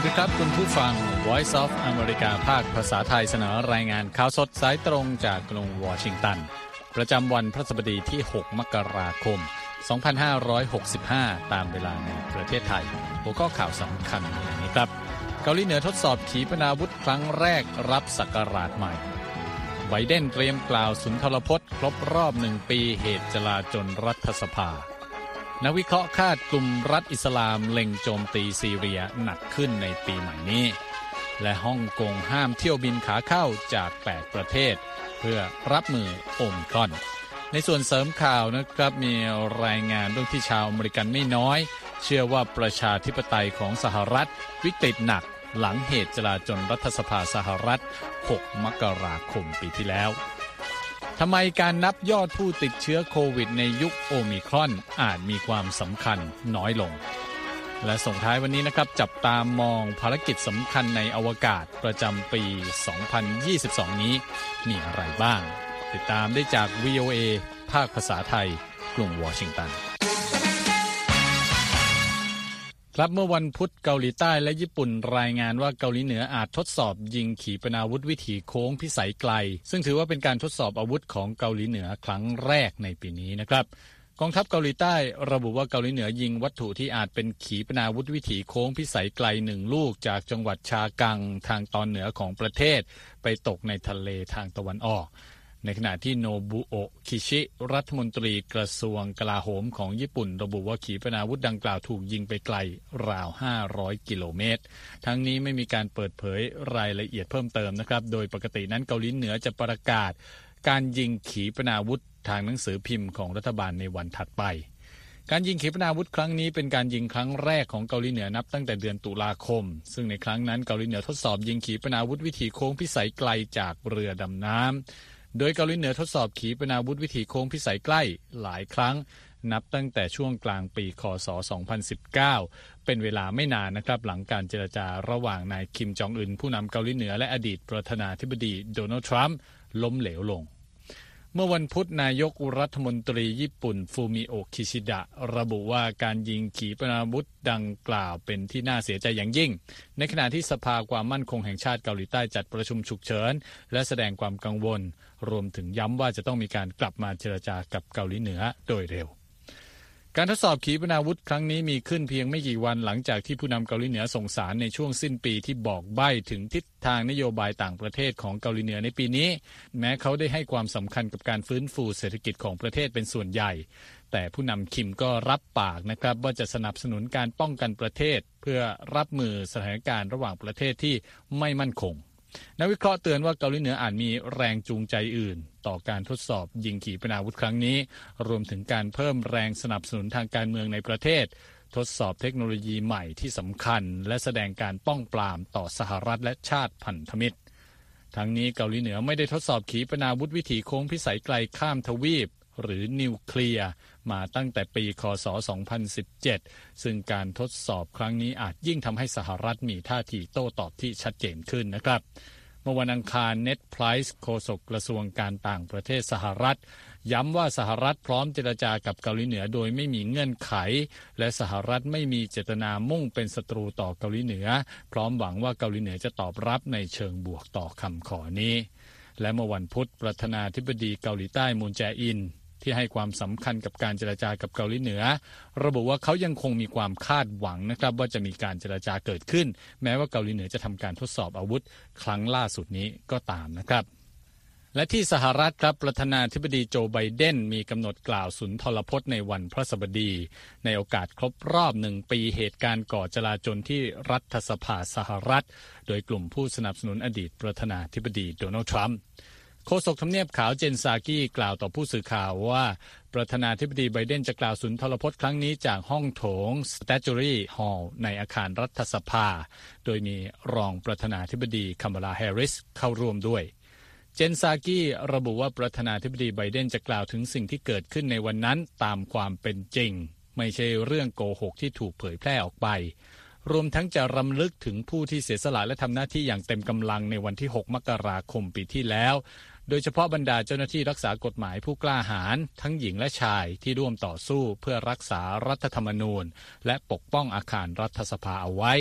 ดีครับคุณผู้ฟัง Voice of America ภาคภาษาไทยเสนอรายงานข่าวสดสายตรงจากกรุงวอชิงตันประจำวันพฤหัสบดีที่6มกราคม2565ตามเวลาในประเทศไทยหัวข้อข่าวสำคัญอย่างนี้ครับเกาหลีเหนือทดสอบขีปนาวุธครั้งแรกรับศักราชใหม่ไบเดนเตรียมกล่าวสุนทรพจน์ครบรอบ1ปีเหตุจลาจลรัฐสภานักวิเคราะห์คาดกลุ่มรัฐอิสลามเล็งโจมตีซีเรียหนักขึ้นในปีใหม่นี้และฮ่องกงห้ามเที่ยวบินขาเข้าจาก8ประเทศเพื่อรับมือโอมิครอนในส่วนเสริมข่าวนะครับมีรายงานเรื่องที่ชาวอเมริกันไม่น้อยเชื่อว่าประชาธิปไตยของสหรัฐวิกฤตหนักหลังเหตุจลาจลรัฐสภาสหรัฐ6มกราคมปีที่แล้วทำไมการนับยอดผู้ติดเชื้อโควิดในยุคโอมิครอนอาจมีความสำคัญน้อยลงและส่งท้ายวันนี้นะครับจับตามองภารกิจสำคัญในอวกาศประจำปี 2022 นี้มีอะไรบ้างติดตามได้จาก VOA ภาคภาษาไทยกรุงวอชิงตันครับเมื่อวันพุธเกาหลีใต้และญี่ปุ่นรายงานว่าเกาหลีเหนืออาจทดสอบยิงขีปนาวุธวิถีโค้งพิสัยไกลซึ่งถือว่าเป็นการทดสอบอาวุธของเกาหลีเหนือครั้งแรกในปีนี้นะครับกองทัพเกาหลีใต้ระบุว่าเกาหลีเหนือยิงวัตถุที่อาจเป็นขีปนาวุธวิถีโค้งพิสัยไกล1ลูกจากจังหวัดชากังทางตอนเหนือของประเทศไปตกในทะเลทางตะวันออกในขณะที่โนบุโอะคิชิรัฐมนตรีกระทรวงกลาโหมของญี่ปุ่นระบุว่าขีปนาวุธดังกล่าวถูกยิงไปไกลราว500กิโลเมตรทั้งนี้ไม่มีการเปิดเผยรายละเอียดเพิ่มเติมนะครับโดยปกตินั้นเกาหลีเหนือจะประกาศการยิงขีปนาวุธทางหนังสือพิมพ์ของรัฐบาลในวันถัดไปการยิงขีปนาวุธครั้งนี้เป็นการยิงครั้งแรกของเกาหลีเหนือนับตั้งแต่เดือนตุลาคมซึ่งในครั้งนั้นเกาหลีเหนือทดสอบยิงขีปนาวุธวิถีโค้งพิสัยไกลจากเรือดำน้ำโดยเกาหลีเหนือทดสอบขีปนาวุธวิถีโค้งพิสัยใกล้หลายครั้งนับตั้งแต่ช่วงกลางปีคศ2019เป็นเวลาไม่นานนะครับหลังการเจรจาระหว่างนายคิมจองอึนผู้นำเกาหลีเหนือและอดีตประธานาธิบดีโดนัลด์ทรัมป์ล้มเหลวลงเมื่อวันพุธนายกรัฐมนตรีญี่ปุ่นฟูมิโอะคิชิดะระบุว่าการยิงขีปนาวุธดังกล่าวเป็นที่น่าเสียใจอย่างยิ่งในขณะที่สภาความมั่นคงแห่งชาติเกาหลีใต้จัดประชุมฉุกเฉินและแสดงความกังวลรวมถึงย้ำว่าจะต้องมีการกลับมาเจรจากับเกาหลีเหนือโดยเร็วการทดสอบขีปนาวุธครั้งนี้มีขึ้นเพียงไม่กี่วันหลังจากที่ผู้นำเกาหลีเหนือส่งสารในช่วงสิ้นปีที่บอกใบ้ถึงทิศทางนโยบายต่างประเทศของเกาหลีเหนือในปีนี้แม้เขาได้ให้ความสำคัญกับการฟื้นฟูเศรษฐกิจของประเทศเป็นส่วนใหญ่แต่ผู้นำคิมก็รับปากนะครับว่าจะสนับสนุนการป้องกันประเทศเพื่อรับมือสถานการณ์ระหว่างประเทศที่ไม่มั่นคงนักวิเคราะห์เตือนว่าเกาหลีเหนืออาจมีแรงจูงใจอื่นต่อการทดสอบยิงขีปนาวุธครั้งนี้รวมถึงการเพิ่มแรงสนับสนุนทางการเมืองในประเทศทดสอบเทคโนโลยีใหม่ที่สำคัญและแสดงการป้องปรามต่อสหรัฐและชาติพันธมิตรทั้งนี้เกาหลีเหนือไม่ได้ทดสอบขีปนาวุธวิถีโค้งพิสัยไกลข้ามทวีปหรือนิวเคลียร์มาตั้งแต่ปีคศ2017ซึ่งการทดสอบครั้งนี้อาจยิ่งทำให้สหรัฐมีท่าทีโต้ตอบที่ชัดเจนขึ้นนะครับเมื่อวันอังคารเน็ตไพรซ์โฆษกกระทรวงการต่างประเทศสหรัฐย้ำว่าสหรัฐพร้อมเจรจากับเกาหลีเหนือโดยไม่มีเงื่อนไขและสหรัฐไม่มีเจตนามุ่งเป็นศัตรูต่อเกาหลีเหนือพร้อมหวังว่าเกาหลีเหนือจะตอบรับในเชิงบวกต่อคำขอนี้และเมื่อวันพุธประธานาธิบดีเกาหลีใต้มูนแจอินที่ให้ความสำคัญกับการเจรจากับเกาหลีเหนือระบุว่าเขายังคงมีความคาดหวังนะครับว่าจะมีการเจรจาเกิดขึ้นแม้ว่าเกาหลีเหนือจะทำการทดสอบอาวุธครั้งล่าสุดนี้ก็ตามนะครับและที่สหรัฐครับประธานาธิบดีโจไบเดนมีกำหนดกล่าวสุนทรพจน์ในวันพฤหัสบดีในโอกาสครบรอบ1ปีเหตุการณ์ก่อจลาจลที่รัฐสภาสหรัฐโดยกลุ่มผู้สนับสนุนอดีตประธานาธิบดีโดนัลด์ทรัมป์โฆษกทำเนียบขาวเจนซากี้กล่าวต่อผู้สื่อข่าวว่าประธานาธิบดีไบเดนจะกล่าวสุนทรพจน์ครั้งนี้จากห้องโถง Statuary Hall ในอาคารรัฐสภาโดยมีรองประธานาธิบดีคัมมาลาแฮร์ริสเข้าร่วมด้วยเจนซากี้ระบุว่าประธานาธิบดีไบเดนจะกล่าวถึงสิ่งที่เกิดขึ้นในวันนั้นตามความเป็นจริงไม่ใช่เรื่องโกหกที่ถูกเผยแพร่ออกไปรวมทั้งจะรำลึกถึงผู้ที่เสียสละและทำหน้าที่อย่างเต็มกำลังในวันที่6มกราคมปีที่แล้วโดยเฉพาะบรรดาเจ้าหน้าที่รักษากฎหมายผู้กล้าหาญทั้งหญิงและชายที่ร่วมต่อสู้เพื่อรักษารัฐธรรมนูญและปกป้องอาคารรัฐสภาเอาไว้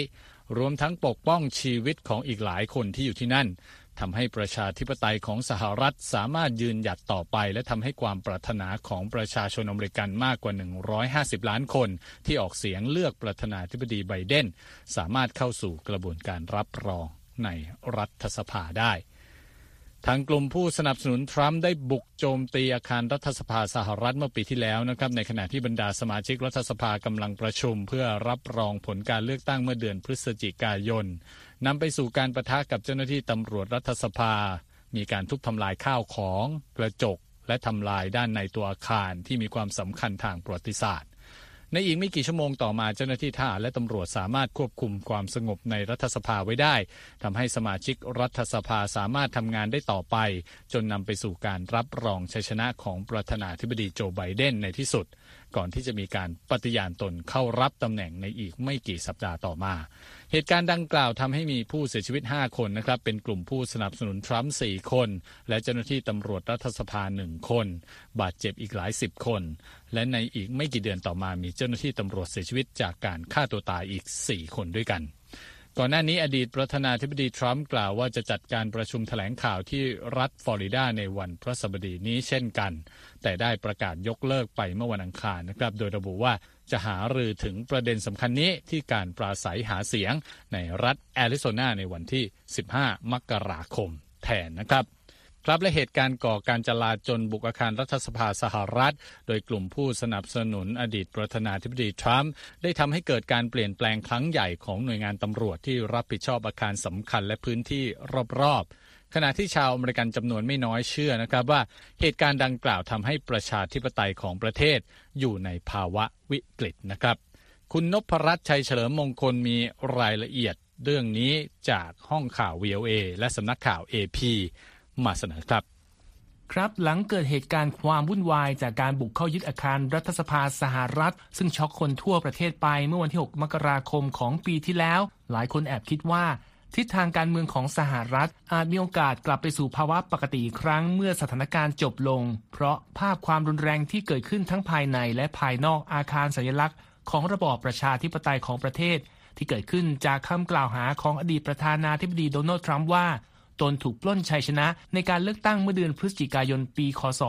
รวมทั้งปกป้องชีวิตของอีกหลายคนที่อยู่ที่นั่นทำให้ประชาธิปไตยของสหรัฐสามารถยืนหยัดต่อไปและทำให้ความปรารถนาของประชาชนอเมริกันมากกว่า150ล้านคนที่ออกเสียงเลือกประธานาธิบดีไบเดนสามารถเข้าสู่กระบวนการรับรองในรัฐสภาได้ทางกลุ่มผู้สนับสนุนทรัมป์ได้บุกโจมตีอาคารรัฐสภาสหรัฐเมื่อปีที่แล้วนะครับในขณะที่บรรดาสมาชิกรัฐสภากำลังประชุมเพื่อรับรองผลการเลือกตั้งเมื่อเดือนพฤศจิกายนนำไปสู่การปะทะกับเจ้าหน้าที่ตำรวจรัฐสภามีการทุบทำลายข้าวของกระจกและทำลายด้านในตัวอาคารที่มีความสำคัญทางประวัติศาสตร์ในอีกไม่กี่ชั่วโมงต่อมาเจ้าหน้าที่ทหารและตำรวจสามารถควบคุมความสงบในรัฐสภาไว้ได้ทำให้สมาชิกรัฐสภาสามารถทำงานได้ต่อไปจนนำไปสู่การรับรองชัยชนะของประธานาธิบดีโจไบเดนในที่สุดก่อนที่จะมีการปฏิญาณตนเข้ารับตำแหน่งในอีกไม่กี่สัปดาห์ต่อมาเหตุการณ์ดังกล่าวทำให้มีผู้เสียชีวิต5คนนะครับเป็นกลุ่มผู้สนับสนุนทรัมป์4คนและเจ้าหน้าที่ตำรวจรัฐสภา1คนบาดเจ็บอีกหลาย10คนและในอีกไม่กี่เดือนต่อมามีเจ้าหน้าที่ตำรวจเสียชีวิตจากการฆ่าตัวตายอีก4คนด้วยกันก่อนหน้านี้อดีตประธานาธิบดีทรัมป์กล่าวว่าจะจัดการประชุมแถลงข่าวที่รัฐฟลอริดาในวันพฤหัสบดีนี้เช่นกันแต่ได้ประกาศยกเลิกไปเมื่อวันอังคารนะครับโดยระบุว่าจะหารือถึงประเด็นสำคัญนี้ที่การปราศัยหาเสียงในรัฐแอริโซนาในวันที่15มกราคมแทนนะครับครับและเหตุการณ์ก่อการจลาจลบุกอาคารรัฐสภาสหรัฐโดยกลุ่มผู้สนับสนุนอดีตประธานาธิบดีทรัมป์ได้ทำให้เกิดการเปลี่ยนแปลงครั้งใหญ่ของหน่วยงานตำรวจที่รับผิดชอบอาคารสำคัญและพื้นที่รอบๆขณะที่ชาวอเมริกันจำนวนไม่น้อยเชื่อนะครับว่าเหตุการณ์ดังกล่าวทำให้ประชาธิปไตยของประเทศอยู่ในภาวะวิกฤตนะครับคุณนพรัตน์ชัยเฉลิมมงคลมีรายละเอียดเรื่องนี้จากห้องข่าว VOA และสำนักข่าว APมาเสนอครับหลังเกิดเหตุการณ์ความวุ่นวายจากการบุกเข้ายึดอาคารรัฐสภาสหรัฐซึ่งช็อกคนทั่วประเทศไปเมื่อวันที่6มกราคมของปีที่แล้วหลายคนแอบคิดว่าทิศทางการเมืองของสหรัฐอาจมีโอกาสกลับไปสู่ภาวะปกติอีกครั้งเมื่อสถานการณ์จบลงเพราะภาพความรุนแรงที่เกิดขึ้นทั้งภายในและภายนอกอาคารสัญลักษณ์ของระบอบประชาธิปไตยของประเทศที่เกิดขึ้นจากคำกล่าวหาของอดีตประธานาธิบดีโดนัลด์ทรัมป์ว่าตนถูกปล้นชัยชนะในการเลือกตั้งเมื่อเดือนพฤศจิกายนปีคศ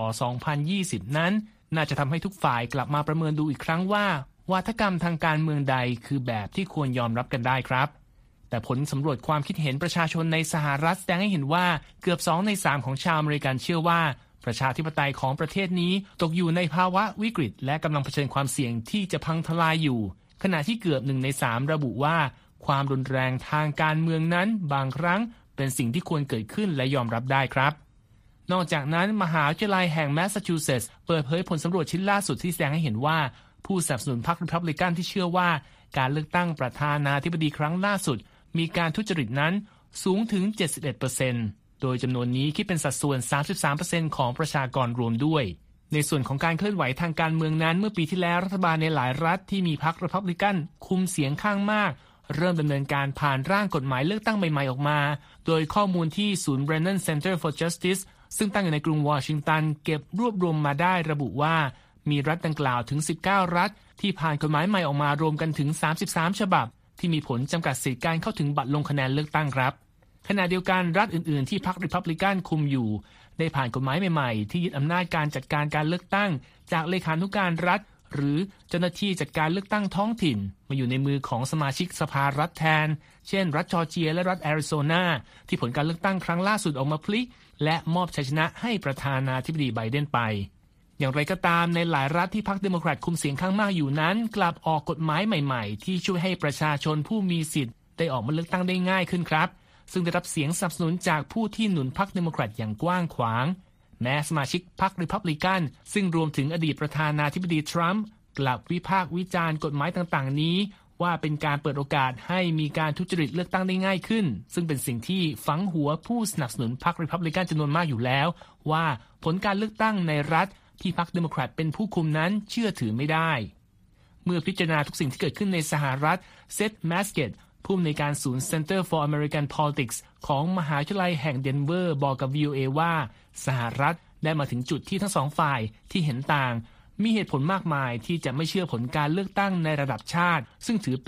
2020นั้นน่าจะทำให้ทุกฝ่ายกลับมาประเมินดูอีกครั้งว่าวาทกรรมทางการเมืองใดคือแบบที่ควรยอมรับกันได้ครับแต่ผลสำรวจความคิดเห็นประชาชนในสหรัฐแสดงให้เห็นว่าเกือบ2ใน3ของชาวอเมริกันเชื่อว่าประชาธิปไตยของประเทศนี้ตกอยู่ในภาวะวิกฤตและกำลังเผชิญความเสี่ยงที่จะพังทลายอยู่ขณะที่เกือบ1ใน3ระบุว่าความรุนแรงทางการเมืองนั้นบางครั้งเป็นสิ่งที่ควรเกิดขึ้นและยอมรับได้ครับนอกจากนั้นมหาวิทยาลัยแห่งแมสซาชูเซตส์เปิดเผยผลสำรวจชิ้นล่าสุดที่แสดงให้เห็นว่าผู้สนับสนุนพรรครีพับลิกันที่เชื่อว่าการเลือกตั้งประธานาธิบดีครั้งล่าสุดมีการทุจริตนั้นสูงถึง 71% โดยจำนวนนี้คิดเป็นสัดส่วน 33% ของประชากรรวมด้วยในส่วนของการเคลื่อนไหวทางการเมืองนั้นเมื่อปีที่แล้วรัฐบาลในหลายรัฐที่มีพรรครีพับลิกันคุมเสียงข้างมากเริ่มดำเนินการผ่านร่างกฎหมายเลือกตั้งใหม่ๆออกมาโดยข้อมูลที่ศูนย์ Brennan Center for Justice ซึ่งตั้งอยู่ในกรุงวอชิงตันเก็บรวบรวมมาได้ระบุว่ามีรัฐดังกล่าวถึง19รัฐที่ผ่านกฎหมายใหม่ออกมารวมกันถึง33ฉบับที่มีผลจำกัดสิทธิการเข้าถึงบัตรลงคะแนนเลือกตั้งครับขณะเดียวกันรัฐอื่นๆที่พรรครีพับลิกันคุมอยู่ได้ผ่านกฎหมายใหม่ๆที่ยึดอำนาจการจัดการการเลือกตั้งจากเลขานุการรัฐหรือเจ้าหน้าที่จัดการเลือกตั้งท้องถิ่นมาอยู่ในมือของสมาชิกสภารัฐแทนเช่นรัฐจอร์เจียและรัฐแอริโซนาที่ผลการเลือกตั้งครั้งล่าสุดออกมาพลิกและมอบชัยชนะให้ประธานาธิบดีไบเดนไปอย่างไรก็ตามในหลายรัฐที่พรรคเดโมแครตคุมเสียงข้างมากอยู่นั้นกลับออกกฎหมายใหม่ๆที่ช่วยให้ประชาชนผู้มีสิทธิ์ได้ออกมาเลือกตั้งได้ง่ายขึ้นครับซึ่งได้รับเสียงสนับสนุนจากผู้ที่หนุนพรรคเดโมแครตอย่างกว้างขวางแม้สมาชิกพรรครีพับลิกันซึ่งรวมถึงอดีตประธานาธิบดีทรัมป์กลับวิพากษ์วิจารณ์กฎหมายต่างๆนี้ว่าเป็นการเปิดโอกาสให้มีการทุจริตเลือกตั้งได้ง่ายขึ้นซึ่งเป็นสิ่งที่ฝังหัวผู้สนับสนุนพรรครีพับลิกันจำนวนมากอยู่แล้วว่าผลการเลือกตั้งในรัฐที่พรรคเดโมแครตเป็นผู้คุมนั้นเชื่อถือไม่ได้เมื่อพิจารณาทุกสิ่งที่เกิดขึ้นในสหรัฐเซธ แมสเกตผู้อำนวยการศูนย์ Center for American Politics ของมหาวิทยาลัยแห่งเดนเวอร์บอกกับ VOA ว่าสหรัฐได้มาถึงจุดที่ทั้งสองฝ่ายที่เห็นต่างมีเหตุผลมากมายที่จะไม่เชื่อผลการเลือกตั้งในระดับชาติซึ่งถือเป็น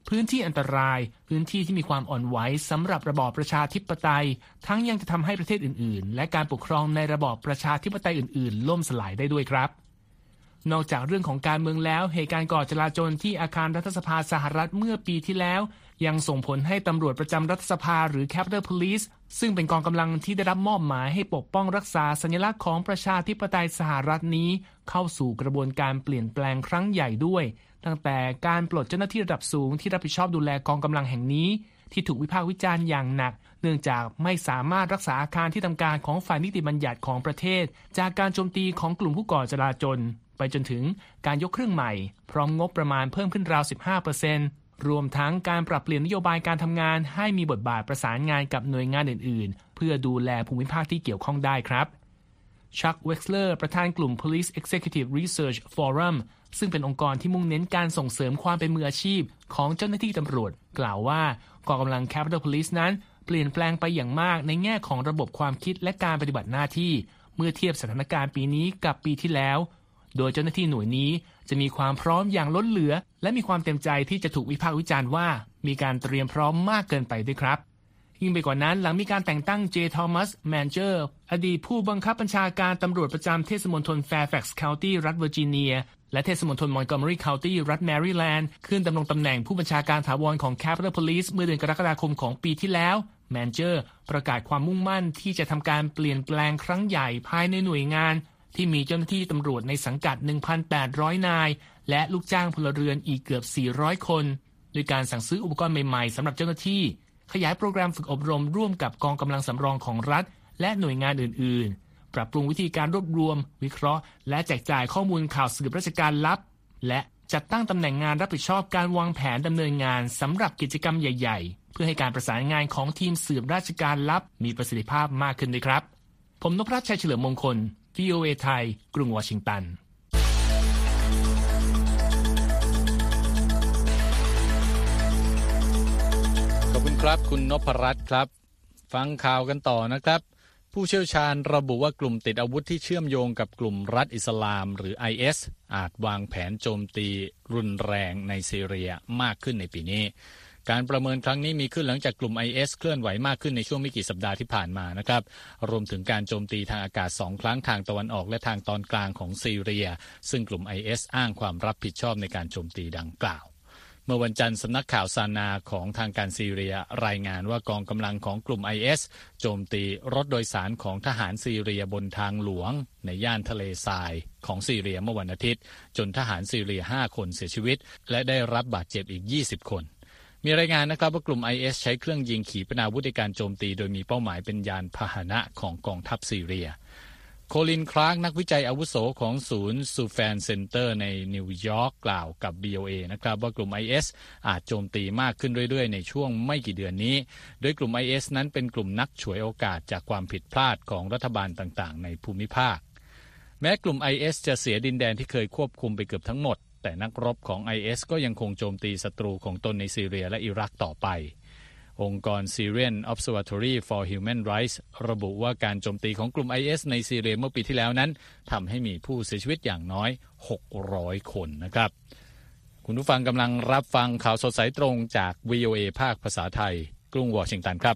พื้นที่อันตรายพื้นที่ที่มีความอ่อนไหวสำหรับระบอบประชาธิปไตยทั้งยังจะทำให้ประเทศอื่นๆและการปกครองในระบอบประชาธิปไตยอื่นๆล่มสลายได้ด้วยครับนอกจากเรื่องของการเมืองแล้วเหตุการณ์ก่อจลาจลที่อาคารรัฐสภาสหรัฐเมื่อปีที่แล้วยังส่งผลให้ตำรวจประจำรัฐสภาหรือ Capitol Police ซึ่งเป็นกองกำลังที่ได้รับมอบหมายให้ปกป้องรักษาสัญลักษณ์ของประชาธิปไตยสหรัฐนี้เข้าสู่กระบวนการเปลี่ยนแปลงครั้งใหญ่ด้วยตั้งแต่การปลดเจ้าหน้าที่ระดับสูงที่รับผิดชอบดูแลกองกำลังแห่งนี้ที่ถูกวิพากษ์วิจารณ์อย่างหนักเนื่องจากไม่สามารถรักษาอาคารที่ทำการของฝ่ายนิติบัญญัติของประเทศจากการโจมตีของกลุ่มผู้ก่อจลาจลไปจนถึงการยกเครื่องใหม่พร้อมงบประมาณเพิ่มขึ้นราว 15%รวมทั้งการปรับเปลี่ยนนโยบายการทำงานให้มีบทบาทประสานงานกับหน่วยงานอื่นๆเพื่อดูแลภูมิภาคที่เกี่ยวข้องได้ครับชักเว็กซ์เลอร์ประธานกลุ่ม Police Executive Research Forum ซึ่งเป็นองค์กรที่มุ่งเน้นการส่งเสริมความเป็นมืออาชีพของเจ้าหน้าที่ตำรวจกล่าวว่ากองกำลัง Capitol Police นั้นเปลี่ยนแปลงไปอย่างมากในแง่ของระบบความคิดและการปฏิบัติหน้าที่เมื่อเทียบสถานการณ์ปีนี้กับปีที่แล้วโดยเจ้าหน้าที่หน่วยนี้จะมีความพร้อมอย่างล้นเหลือและมีความเต็มใจที่จะถูกวิพากษ์วิจารณ์ว่ามีการเตรียมพร้อมมากเกินไปด้วยครับยิ่งไปกว่านั้นหลังมีการแต่งตั้งเจทอมัสแมนเจอร์อดีตผู้บังคับบัญชาการตำรวจประจำเทศมณฑลแฟร์แฟกซ์เคานตี้รัฐเวอร์จิเนียและเทศมณฑลมอนโกเมอรีเคานตี้รัฐแมริแลนด์ขึ้นดำรงตำแหน่งผู้บัญชาการถาวรของ Capitol Police เมื่อเดือนกรกฎาคมของปีที่แล้วแมนเจอร์ประกาศความมุ่งมั่นที่จะทำการเปลี่ยนแปลงครั้งใหญ่ภายในหน่วยงานที่มีเจ้าหน้าที่ตำรวจในสังกัด 1,800 นายและลูกจ้างพลเรือนอีกเกือบ 400 คนโดยการสั่งซื้ออุปกรณ์ใหม่ๆสำหรับเจ้าหน้าที่ขยายโปรแกรมฝึกอบรมร่วมกับกองกำลังสำรองของรัฐและหน่วยงานอื่นๆปรับปรุงวิธีการรวบรวมวิเคราะห์และแจกจ่ายข้อมูลข่าวสืบราชการลับและจัดตั้งตำแหน่งงานรับผิดชอบการวางแผนดำเนินงานสำหรับกิจกรรมใหญ่ๆเพื่อให้การประสานงานของทีมสืบราชการลับมีประสิทธิภาพมากขึ้นด้วยครับผมนพรัตน์ชัยเฉลิมมงคล VOA ไทยกรุงวอชิงตันขอบคุณครับคุณนพรัตน์ครับฟังข่าวกันต่อนะครับผู้เชี่ยวชาญระบุว่ากลุ่มติดอาวุธที่เชื่อมโยงกับกลุ่มรัฐอิสลามหรือ IS อาจวางแผนโจมตีรุนแรงในซีเรียมากขึ้นในปีนี้การประเมินครั้งนี้มีขึ้นหลังจากกลุ่ม IS เคลื่อนไหวมากขึ้นในช่วงไม่กี่สัปดาห์ที่ผ่านมานะครับรวมถึงการโจมตีทางอากาศ2ครั้งทางตะวันออกและทางตอนกลางของซีเรียซึ่งกลุ่ม IS อ้างความรับผิดชอบในการโจมตีดังกล่าวเมื่อวันจันทร์สำนักข่าวซานาของทางการซีเรียรายงานว่ากองกำลังของกลุ่ม IS โจมตีรถโดยสารของทหารซีเรียบนทางหลวงในย่านทะเลทรายของซีเรียเมื่อวันอาทิตย์จนทหารซีเรีย5คนเสียชีวิตและได้รับบาดเจ็บอีก20คนมีรายงานนะครับว่ากลุ่ม IS ใช้เครื่องยิงขีปนาวุธในการโจมตีโดยมีเป้าหมายเป็นยานพาหนะของกองทัพซีเรียโคลินคลาร์กนักวิจัยอาวุโสของศูนย์ซูแฟนเซ็นเตอร์ในนิวยอร์กกล่าวกับ BOA นะครับว่ากลุ่ม IS อาจโจมตีมากขึ้นเรื่อยๆในช่วงไม่กี่เดือนนี้โดยกลุ่ม IS นั้นเป็นกลุ่มนักฉวยโอกาสจากความผิดพลาดของรัฐบาลต่างๆในภูมิภาคแม้กลุ่ม IS จะเสียดินแดนที่เคยควบคุมไปเกือบทั้งหมดแต่นักรบของ IS ก็ยังคงโจมตีศัตรูของตนในซีเรียและอิรักต่อไปองค์กร Syrian Observatory for Human Rights ระบุว่าการโจมตีของกลุ่ม IS ในซีเรียเมื่อปีที่แล้วนั้นทำให้มีผู้เสียชีวิตอย่างน้อย600คนนะครับคุณผู้ฟังกำลังรับฟังข่าวสดสายตรงจาก VOA ภาคภาษาไทยกรุงวอชิงตันครับ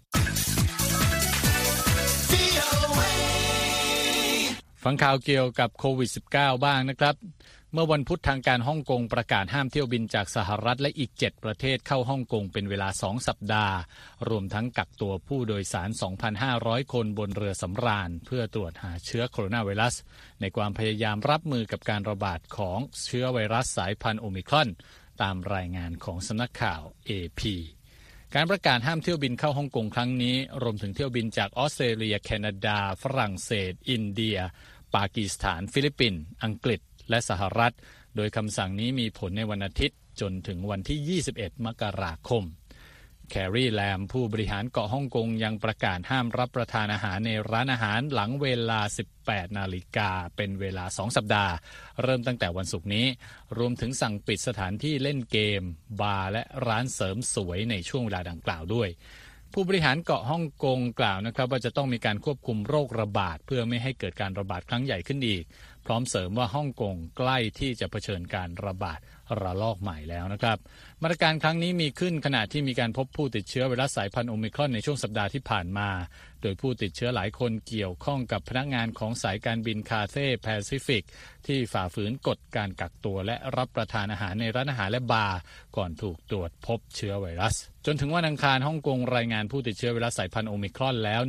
ฟังข่าวเกี่ยวกับโควิด -19 บ้างนะครับเมื่อวันพุธทางการฮ่องกงประกาศห้ามเที่ยวบินจากสหรัฐและอีก7ประเทศเข้าฮ่องกงเป็นเวลา2สัปดาห์รวมทั้งกักตัวผู้โดยสาร 2,500 คนบนเรือสำราญเพื่อตรวจหาเชื้อโคโรนาไวรัสในความพยายามรับมือกับการระบาดของเชื้อไวรัสสายพันธุ์โอมิครอนตามรายงานของสำนักข่าว AP การประกาศห้ามเที่ยวบินเข้าฮ่องกงครั้งนี้รวมถึงเที่ยวบินจากออสเตรเลียแคนาดาฝรั่งเศสอินเดียปากีสถานฟิลิปปินส์อังกฤษและสหรัฐโดยคำสั่งนี้มีผลในวันอาทิตย์จนถึงวันที่21มกราคมแครีแลมผู้บริหารเกาะฮ่องกงยังประกาศห้ามรับประทานอาหารในร้านอาหารหลังเวลา 18 นาฬิกาเป็นเวลา2สัปดาห์เริ่มตั้งแต่วันศุกร์นี้รวมถึงสั่งปิดสถานที่เล่นเกมบาร์และร้านเสริมสวยในช่วงเวลาดังกล่าวด้วยผู้บริหารเกาะฮ่องกงกล่าวนะครับว่าจะต้องมีการควบคุมโรคระบาดเพื่อไม่ให้เกิดการระบาดครั้งใหญ่ขึ้นอีกพร้อมเสริมว่าฮ่องกงใกล้ที่จะเผชิญการระบาดระลอกใหม่แล้วนะครับมาตรการครั้งนี้มีขึ้นขณะที่มีการพบผู้ติดเชื้อไวรัสสายพันธุ์โอมิครอนในช่วงสัปดาห์ที่ผ่านมาโดยผู้ติดเชื้อหลายคนเกี่ยวข้องกับพนักงานของสายการบินคาเท่แปซิฟิกที่ฝ่าฝืนกฎการกักตัวและรับประทานอาหารในร้านอาหารและบาร์ก่อนถูกตรวจพบเชื้อไวรัสจนถึงวันอังคารฮ่องกงรายงานผู้ติดเชื้อไวรัสสายพันธุ์โอมิครอนแล้ว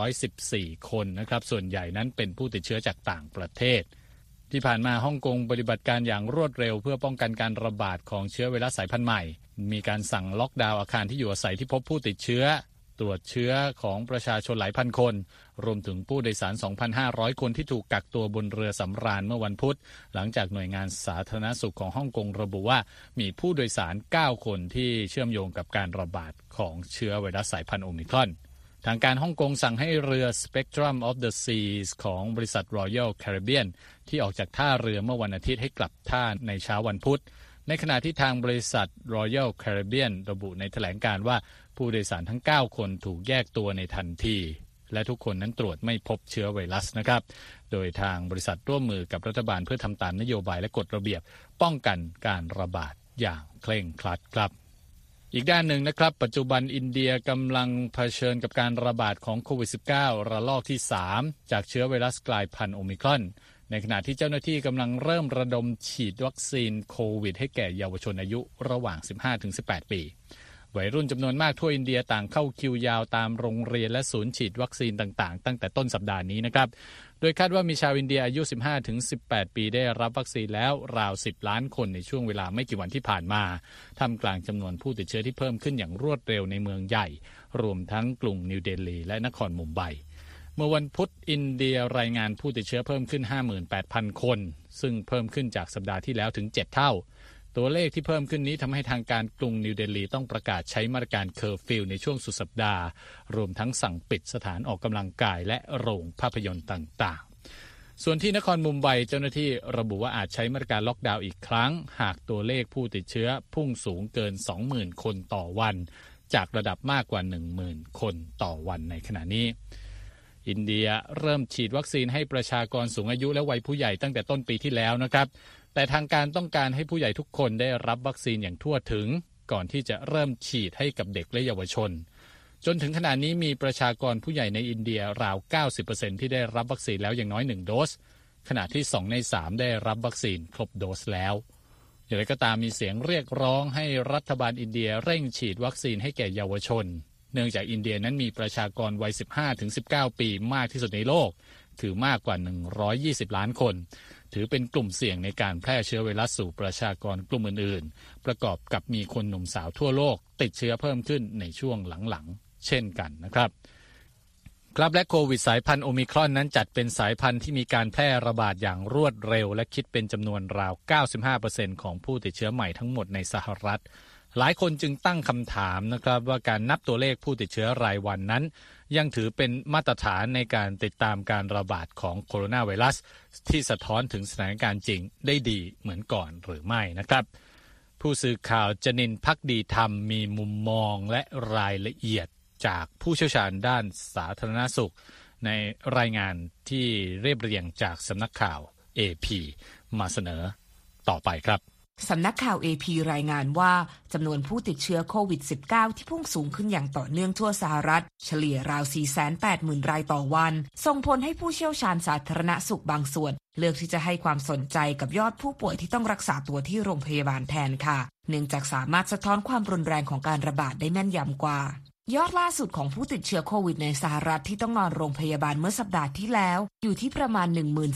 114คนนะครับส่วนใหญ่นั้นเป็นผู้ติดเชื้อจากต่างประเทศที่ผ่านมาฮ่องกงปฏิบัติการอย่างรวดเร็วเพื่อป้องกันการระบาดของเชื้อไวรัสสายพันธุ์ใหม่มีการสั่งล็อกดาวน์อาคารที่อยู่อาศัยที่พบผู้ติดเชื้อตรวจเชื้อของประชาชนหลายพันคนรวมถึงผู้โดยสาร 2,500 คนที่ถูกกักตัวบนเรือสำราญเมื่อวันพุธหลังจากหน่วยงานสาธารณสุขของฮ่องกงระบุว่ามีผู้โดยสาร 9 คนที่เชื่อมโยงกับการระบาดของเชื้อไวรัสสายพันธุ์โอมิครอนทางการฮ่องกงสั่งให้เรือ Spectrum of the Seas ของบริษัท Royal Caribbean ที่ออกจากท่าเรือเมื่อวันอาทิตย์ให้กลับท่าในเช้าวันพุธในขณะที่ทางบริษัท Royal Caribbean ระบุในแถลงการว่าผู้โดยสารทั้ง 9 คนถูกแยกตัวในทันทีและทุกคนนั้นตรวจไม่พบเชื้อไวรัสนะครับโดยทางบริษัทร่วมมือกับรัฐบาลเพื่อทำตามนโยบายและกฎระเบียบป้องกันการระบาดอย่างเคร่งครัดครับอีกด้านหนึ่งนะครับปัจจุบันอินเดียกำลังเผชิญกับการระบาดของโควิด -19 ระลอกที่ 3 จากเชื้อไวรัสกลายพันธุ์โอมิครอนในขณะที่เจ้าหน้าที่กำลังเริ่มระดมฉีดวัคซีนโควิดให้แก่เยาวชนอายุระหว่าง 15-18 ปีวัยรุ่นจำนวนมากทั่วอินเดียต่างเข้าคิวยาวตามโรงเรียนและศูนย์ฉีดวัคซีนต่างๆตั้งแต่ต้นสัปดาห์นี้นะครับโดยคาดว่ามีชาวอินเดียอายุ 15-18 ปีได้รับวัคซีนแล้วราว 10 ล้านคนในช่วงเวลาไม่กี่วันที่ผ่านมาท่ามกลางจำนวนผู้ติดเชื้อที่เพิ่มขึ้นอย่างรวดเร็วในเมืองใหญ่รวมทั้งกรุงนิวเดลีและนครมุมไบเมื่อวันพุธอินเดียรายงานผู้ติดเชื้อเพิ่มขึ้น 58,000 คนซึ่งเพิ่มขึ้นจากสัปดาห์ที่แล้วถึง 7 เท่าตัวเลขที่เพิ่มขึ้นนี้ทำให้ทางการกรุงนิวเดลีต้องประกาศใช้มาตรการเคอร์ฟิวในช่วงสุดสัปดาห์รวมทั้งสั่งปิดสถานออกกำลังกายและโรงภาพยนตร์ต่างๆส่วนที่นครมุมไบเจ้าหน้าที่ระบุว่าอาจใช้มาตรการล็อกดาวน์อีกครั้งหากตัวเลขผู้ติดเชื้อพุ่งสูงเกิน 20,000 คนต่อวันจากระดับมากกว่า 10,000 คนต่อวันในขณะนี้อินเดียเริ่มฉีดวัคซีนให้ประชากรสูงอายุและวัยผู้ใหญ่ตั้งแต่ต้นปีที่แล้วนะครับแต่ทางการต้องการให้ผู้ใหญ่ทุกคนได้รับวัคซีนอย่างทั่วถึงก่อนที่จะเริ่มฉีดให้กับเด็กและเยาวชนจนถึงขณะนี้มีประชากรผู้ใหญ่ในอินเดียราว 90% ที่ได้รับวัคซีนแล้วอย่างน้อย1โดสขณะที่2ใน3ได้รับวัคซีนครบโดสแล้วอย่างไรก็ตามมีเสียงเรียกร้องให้รัฐบาลอินเดียเร่งฉีดวัคซีนให้แก่เยาวชนเนื่องจากอินเดียนั้นมีประชากรวัย 15-19 ปีมากที่สุดในโลกคือมากกว่า120ล้านคนถือเป็นกลุ่มเสี่ยงในการแพร่เชื้อไวรัสสู่ประชากรกลุ่มอื่นๆประกอบกับมีคนหนุ่มสาวทั่วโลกติดเชื้อเพิ่มขึ้นในช่วงหลังๆเช่นกันนะครับครับและโควิดสายพันธุ์โอมิครอนนั้นจัดเป็นสายพันธุ์ที่มีการแพร่ระบาดอย่างรวดเร็วและคิดเป็นจำนวนราว 95% ของผู้ติดเชื้อใหม่ทั้งหมดในสหรัฐหลายคนจึงตั้งคำถามนะครับว่าการนับตัวเลขผู้ติดเชื้อรายวันนั้นยังถือเป็นมาตรฐานในการติดตามการระบาดของโคโรนาไวรัสที่สะท้อนถึงสถานการณ์จริงได้ดีเหมือนก่อนหรือไม่นะครับผู้สื่อข่าวจนินทร์ภักดีธรรมมีมุมมองและรายละเอียดจากผู้เชี่ยวชาญด้านสาธารณสุขในรายงานที่เรียบเรียงจากสำนักข่าว AP มาเสนอต่อไปครับสำนักข่าว AP รายงานว่าจำนวนผู้ติดเชื้อโควิด -19 ที่พุ่งสูงขึ้นอย่างต่อเนื่องทั่วสหรัฐเฉลี่ยราว 480,000 รายต่อวันส่งผลให้ผู้เชี่ยวชาญสาธารณสุขบางส่วนเลือกที่จะให้ความสนใจกับยอดผู้ป่วยที่ต้องรักษาตัวที่โรงพยาบาลแทนค่ะเนื่องจากสามารถสะท้อนความรุนแรงของการระบาดได้แม่นยำกว่ายอดล่าสุดของผู้ติดเชื้อโควิดในสหรัฐที่ต้องนอนโรงพยาบาลเมื่อสัปดาห์ที่แล้วอยู่ที่ประมาณ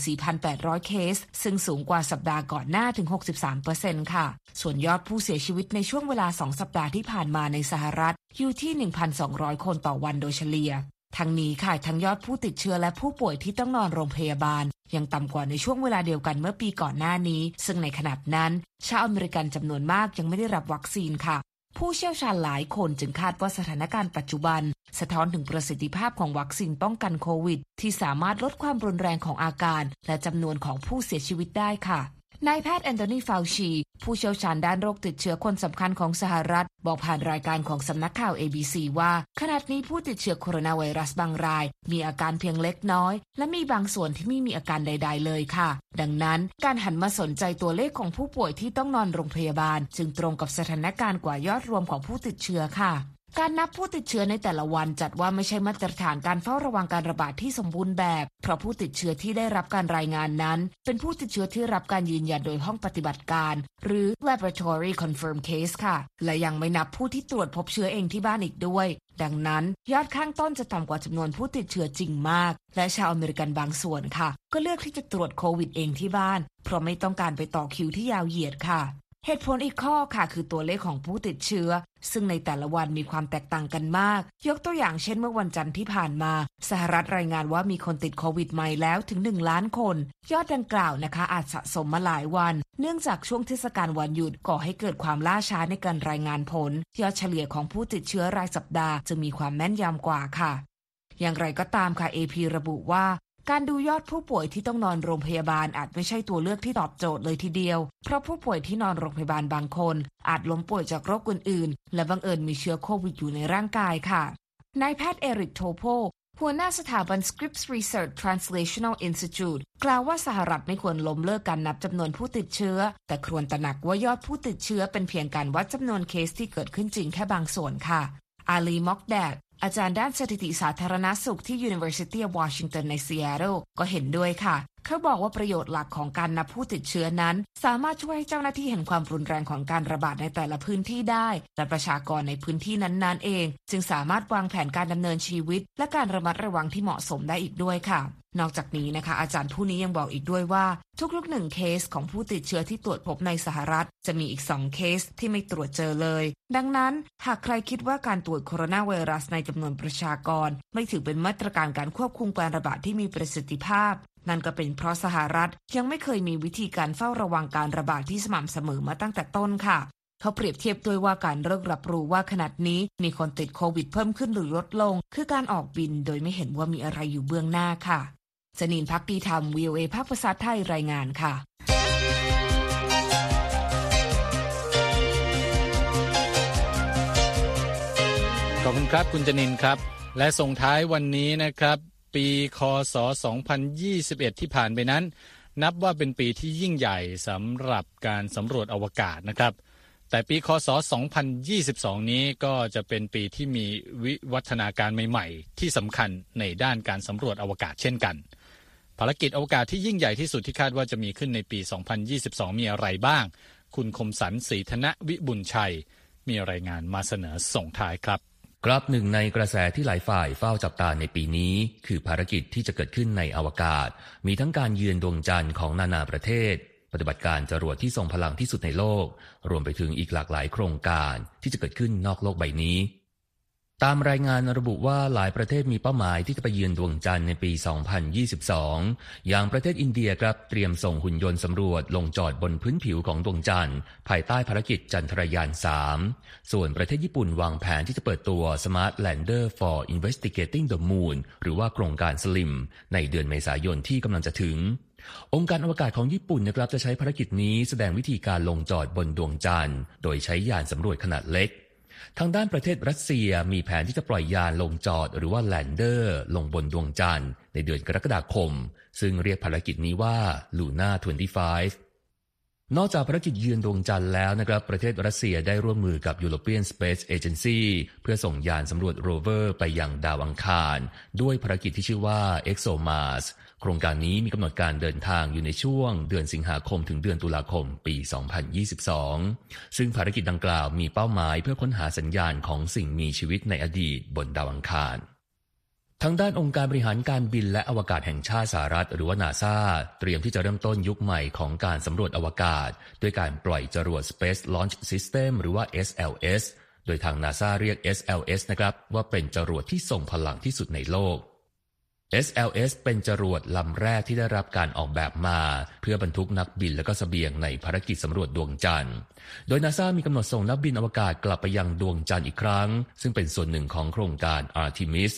14,800 เคสซึ่งสูงกว่าสัปดาห์ก่อนหน้าถึง 63% ค่ะส่วนยอดผู้เสียชีวิตในช่วงเวลา2สัปดาห์ที่ผ่านมาในสหรัฐอยู่ที่ 1,200 คนต่อวันโดยเฉลี่ยทั้งนี้ค่ะทั้งยอดผู้ติดเชื้อและผู้ป่วยที่ต้องนอนโรงพยาบาลยังต่ำกว่าในช่วงเวลาเดียวกันเมื่อปีก่อนหน้านี้ซึ่งในขณะนั้นชาวอเมริกันจำนวนมากยังไม่ได้รับวัคซีนค่ะผู้เชี่ยวชาญหลายคนจึงคาดว่าสถานการณ์ปัจจุบันสะท้อนถึงประสิทธิภาพของวัคซีนป้องกันโควิดที่สามารถลดความรุนแรงของอาการและจำนวนของผู้เสียชีวิตได้ค่ะนายแพทย์แอนโทนี ฟาวชีผู้เชี่ยวชาญด้านโรคติดเชื้อคนสำคัญของสหรัฐบอกผ่านรายการของสำนักข่าว ABC ว่าขณะนี้ผู้ติดเชื้อโคโรนาไวรัสบางรายมีอาการเพียงเล็กน้อยและมีบางส่วนที่ไม่มีอาการใดๆเลยค่ะดังนั้นการหันมาสนใจตัวเลขของผู้ป่วยที่ต้องนอนโรงพยาบาลจึงตรงกับสถานการณ์กว่ายอดรวมของผู้ติดเชื้อค่ะการนับผู้ติดเชื้อในแต่ละวันจัดว่าไม่ใช่มาตรฐานการเฝ้าระวังการระบาดที่สมบูรณ์แบบเพราะผู้ติดเชื้อที่ได้รับการรายงานนั้นเป็นผู้ติดเชื้อที่รับการยืนยันโดยห้องปฏิบัติการหรือ laboratory confirmed case ค่ะและยังไม่นับผู้ที่ตรวจพบเชื้อเองที่บ้านอีกด้วยดังนั้นยอดข้างต้นจะต่ำกว่าจำนวนผู้ติดเชื้อจริงมากและชาวอเมริกันบางส่วนค่ะก็เลือกที่จะตรวจโควิดเองที่บ้านเพราะไม่ต้องการไปต่อคิวที่ยาวเหยียดค่ะเหตุผลอีกข้อค่ะคือตัวเลขของผู้ติดเชื้อซึ่งในแต่ละวันมีความแตกต่างกันมากยกตัวอย่างเช่นเมื่อวันจันทร์ที่ผ่านมาสหรัฐรายงานว่ามีคนติดโควิดใหม่แล้วถึง1 ล้านคนยอดดังกล่าวนะคะอาจสะสมมาหลายวันเนื่องจากช่วงเทศกาลวันหยุดก่อให้เกิดความล่าช้าในการรายงานผลยอดเฉลี่ยของผู้ติดเชื้อรายสัปดาห์จึงมีความแม่นยำกว่าค่ะอย่างไรก็ตามค่ะ AP ระบุว่าการดูยอดผู้ป่วยที่ต้องนอนโรงพยาบาลอาจไม่ใช่ตัวเลือกที่ตอบโจทย์เลยทีเดียวเพราะผู้ป่วยที่นอนโรงพยาบาลบางคนอาจล้มป่วยจากโรคอื่นๆและบังเอิญมีเชื้อโควิดอยู่ในร่างกายค่ะนายแพทย์เอริกโทโพหัวหน้าสถาบัน Scripps Research Translational Institute กล่าวว่าสหรัฐไม่ควรล้มเลิกการนับจำนวนผู้ติดเชื้อแต่ควรตระหนักว่ายอดผู้ติดเชื้อเป็นเพียงการวัดจำนวนเคสที่เกิดขึ้นจริงแค่บางส่วนค่ะอาลีม็อกแดดอาจารย์ด้านสถิติสาธารณสุขที่ University of Washington ใน Seattle ก็เห็นด้วยค่ะเขาบอกว่าประโยชน์หลักของการนับผู้ติดเชื้อนั้นสามารถช่วยให้เจ้าหน้าที่เห็นความรุนแรงของการระบาดในแต่ละพื้นที่ได้และประชากรในพื้นที่นั้นๆเองจึงสามารถวางแผนการดำเนินชีวิตและการระมัดระวังที่เหมาะสมได้อีกด้วยค่ะนอกจากนี้นะคะอาจารย์ผู้นี้ยังบอกอีกด้วยว่าทุกๆ1เคสของผู้ติดเชื้อที่ตรวจพบในสหรัฐจะมีอีก2เคสที่ไม่ตรวจเจอเลยดังนั้นหากใครคิดว่าการตรวจโคโรนาไวรัสในจำนวนประชากรไม่ถือเป็นมาตรการการควบคุมการระบาดที่มีประสิทธิภาพนั่นก็เป็นเพราะสหรัฐยังไม่เคยมีวิธีการเฝ้าระวังการระบาดที่สม่ำเสมอมาตั้งแต่ต้นค่ะเขาเปรียบเทียบด้วยว่าการเริ่มรับรู้ว่าขณะนี้มีคนติดโควิดเพิ่มขึ้นหรือลดลงคือการออกบินโดยไม่เห็นว่ามีอะไรอยู่เบื้องหน้าค่ะจนิน ภักดีธรรม VOA ภาคภาษาไทยรายงานค่ะขอบคุณครับคุณจนินครับและส่งท้ายวันนี้นะครับปีคศ2021ที่ผ่านไปนั้นนับว่าเป็นปีที่ยิ่งใหญ่สำหรับการสำรวจอวกาศนะครับแต่ปีคศ2022นี้ก็จะเป็นปีที่มีวิวัฒนาการใหม่ๆที่สำคัญในด้านการสำรวจอวกาศเช่นกันภารกิจอวกาศที่ยิ่งใหญ่ที่สุดที่คาดว่าจะมีขึ้นในปี2022มีอะไรบ้างคุณคมสันต์ ศรีธนวิบุญชัยมีรายงานมาเสนอส่งท้ายครับครับหนึ่งในกระแสที่หลายฝ่ายเฝ้าจับตาในปีนี้คือภารกิจที่จะเกิดขึ้นในอวกาศมีทั้งการเยือนดวงจันทร์ของนานาประเทศปฏิบัติการจรวดที่ทรงพลังที่สุดในโลกรวมไปถึงอีกหลากหลายโครงการที่จะเกิดขึ้นนอกโลกใบนี้ตามรายงานระบุว่าหลายประเทศมีเป้าหมายที่จะไปเยือนดวงจันทร์ในปี 2022 อย่างประเทศอินเดียครับเตรียมส่งหุ่นยนต์สำรวจลงจอดบนพื้นผิวของดวงจันทร์ภายใต้ภารกิจจันทรยาน 3 ส่วนประเทศญี่ปุ่นวางแผนที่จะเปิดตัว Smart Lander for Investigating the Moon หรือว่าโครงการ SLIM ในเดือนเมษายนที่กำลังจะถึงองค์การอวกาศของญี่ปุ่นนะครับจะใช้ภารกิจนี้แสดงวิธีการลงจอดบนดวงจันทร์โดยใช้ยานสำรวจขนาดเล็กทางด้านประเทศรัสเซียมีแผนที่จะปล่อยยานลงจอดหรือว่าแลนเดอร์ลงบนดวงจันทร์ในเดือนกรกฎาคมซึ่งเรียกภารกิจนี้ว่า Luna 25 นอกจากภารกิจเยือนดวงจันทร์แล้วนะครับประเทศรัสเซียได้ร่วมมือกับ European Space Agency เพื่อส่งยานสำรวจโรเวอร์ไปยังดาวอังคารด้วยภารกิจที่ชื่อว่า ExoMars โครงการนี้มีกำหนดการเดินทางอยู่ในช่วงเดือนสิงหาคมถึงเดือนตุลาคมปี 2022 ซึ่งภารกิจดังกล่าวมีเป้าหมายเพื่อค้นหาสัญญาณของสิ่งมีชีวิตในอดีตบนดาวอังคารทางด้านองค์การบริหารการบินและอวกาศแห่งชาติสหรัฐหรือว่า NASA เตรียมที่จะเริ่มต้นยุคใหม่ของการสำรวจอวกาศด้วยการปล่อยจรวด Space Launch System หรือว่า SLS โดยทาง NASA เรียก SLS นะครับว่าเป็นจรวดที่ทรงพลังที่สุดในโลกSLS เป็นจรวดลำแรกที่ได้รับการออกแบบมาเพื่อบรรทุกนักบินและก็เสบียงในภารกิจสำรวจดวงจันทร์โดย NASA มีกำหนดส่งนักบินอวกาศกลับไปยังดวงจันทร์อีกครั้งซึ่งเป็นส่วนหนึ่งของโครงการ Artemis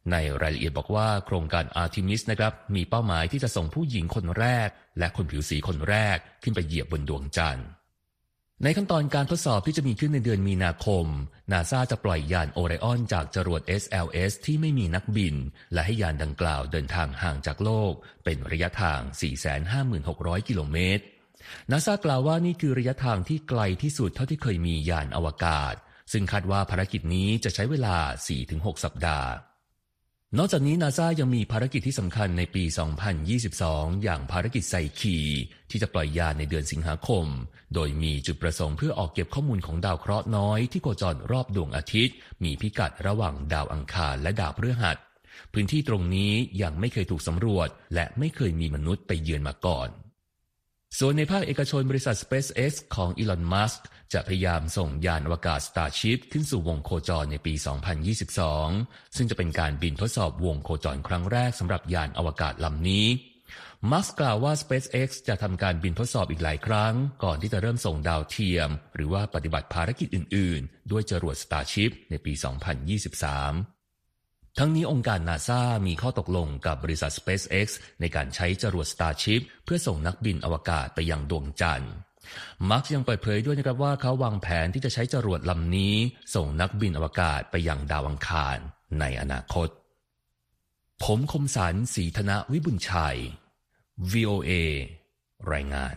ในรายละเอียดบอกว่าโครงการ Artemis นะครับมีเป้าหมายที่จะส่งผู้หญิงคนแรกและคนผิวสีคนแรกขึ้นไปเหยียบบนดวงจันทร์ในขั้นตอนการทดสอบที่จะมีขึ้นในเดือนมีนาคม NASA จะปล่อยยานโอไรออนจากจรวด SLS ที่ไม่มีนักบินและให้ยานดังกล่าวเดินทางห่างจากโลกเป็นระยะทาง 456,000 กิโลเมตร NASA กล่าวว่านี่คือระยะทางที่ไกลที่สุดเท่าที่เคยมียานอวกาศซึ่งคาดว่าภารกิจนี้จะใช้เวลา 4-6 สัปดาห์นอกจากนี้ NASA ยังมีภารกิจที่สำคัญในปี 2022 อย่างภารกิจไซคีที่จะปล่อยยานในเดือนสิงหาคมโดยมีจุดประสงค์เพื่อออกเก็บข้อมูลของดาวเคราะห์น้อยที่โคจรรอบดวงอาทิตย์มีพิกัดระหว่างดาวอังคารและดาวพฤหัสพื้นที่ตรงนี้ยังไม่เคยถูกสำรวจและไม่เคยมีมนุษย์ไปเยือนมาก่อนส่วนในภาคเอกชนบริษัท SpaceX ของ Elon Musk จะพยายามส่งยานอวกาศ Starship ขึ้นสู่วงโคจรในปี 2022 ซึ่งจะเป็นการบินทดสอบวงโคจรครั้งแรกสำหรับยานอวกาศลำนี้ Musk กล่าวว่า SpaceX จะทำการบินทดสอบอีกหลายครั้งก่อนที่จะเริ่มส่งดาวเทียมหรือว่าปฏิบัติภารกิจอื่นๆด้วยจรวด Starship ในปี 2023ทั้งนี้องค์การ NASA มีข้อตกลงกับบริษัท SpaceX ในการใช้จรวด Starship เพื่อส่งนักบินอวกาศไปยังดวงจันทร์มาร์คยังเปิดเผยด้วยนะครับว่าเขาวางแผนที่จะใช้จรวดลำนี้ส่งนักบินอวกาศไปยังดาวอังคารในอนาคตผมคมสันต์ ศรีธนวิบุญชัย VOA รายงาน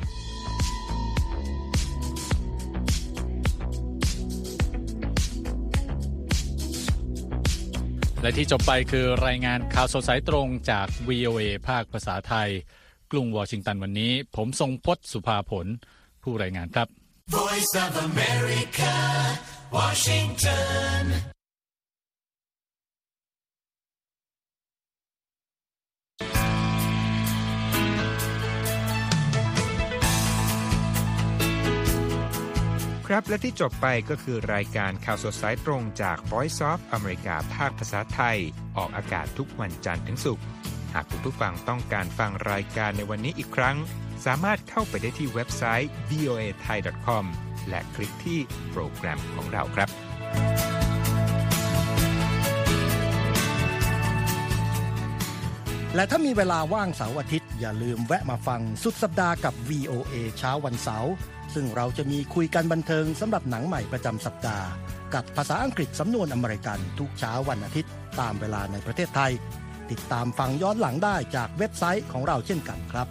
และที่จบไปคือรายงานข่าวสดสายตรงจาก VOA ภาคภาษาไทยกรุงวอชิงตันวันนี้ผมทรงพจน์สุภาผลผู้รายงานครับ Voice of America Washington ครับและที่จบไปก็คือรายการข่าวสดสายตรงจาก Voice of America ภาคภาษาไทยออกอากาศทุกวันจันทร์ถึงศุกร์หากคุณผู้ฟังต้องการฟังรายการในวันนี้อีกครั้งสามารถเข้าไปได้ที่เว็บไซต์ voathai.com และคลิกที่โปรแกรมของเราครับและถ้ามีเวลาว่างเสาร์อาทิตย์อย่าลืมแวะมาฟังสุดสัปดาห์กับ VOA เช้าวันเสาร์ซึ่งเราจะมีคุยกันบันเทิงสำหรับหนังใหม่ประจำสัปดาห์กับภาษาอังกฤษสำนวนอเมริกันทุกเช้าวันอาทิตย์ตามเวลาในประเทศไทยติดตามฟังย้อนหลังได้จากเว็บไซต์ของเราเช่นกันครับ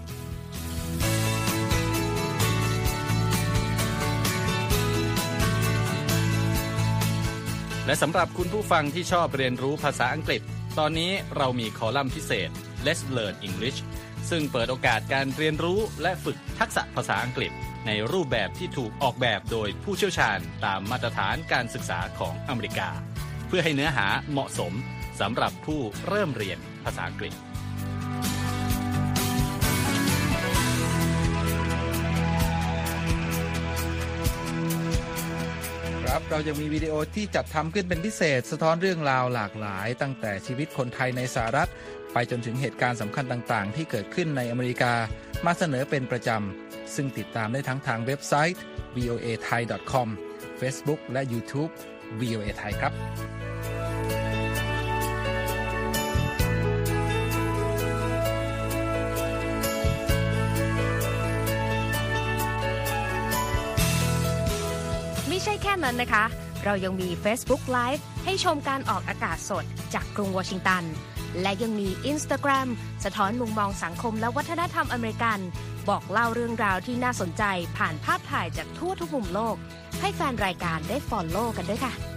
และสำหรับคุณผู้ฟังที่ชอบเรียนรู้ภาษาอังกฤษตอนนี้เรามีคอลัมน์พิเศษ Let's Learn English ซึ่งเปิดโอกาสการเรียนรู้และฝึกทักษะภาษาอังกฤษในรูปแบบที่ถูกออกแบบโดยผู้เชี่ยวชาญตามมาตรฐานการศึกษาของอเมริกาเพื่อให้เนื้อหาเหมาะสมสำหรับผู้เริ่มเรียนภาษาอังกฤษครับเรายังมีวิดีโอที่จัดทำขึ้นเป็นพิเศษสะท้อนเรื่องราวหลากหลายตั้งแต่ชีวิตคนไทยในสหรัฐไปจนถึงเหตุการณ์สำคัญต่างๆที่เกิดขึ้นในอเมริกามาเสนอเป็นประจำซึ่งติดตามได้ทั้งทางเว็บไซต์ voathai.com Facebook และ YouTube VOA Thai ครับไม่ใช่แค่นั้นนะคะเรายังมี Facebook Live ให้ชมการออกอากาศสดจากกรุงวอชิงตันและยังมี Instagram สะท้อนมุมมองสังคมและวัฒนธรรมอเมริกันบอกเล่าเรื่องราวที่น่าสนใจผ่านภาพถ่ายจากทั่วทุกมุมโลกให้แฟนรายการได้ follow กันด้วยค่ะ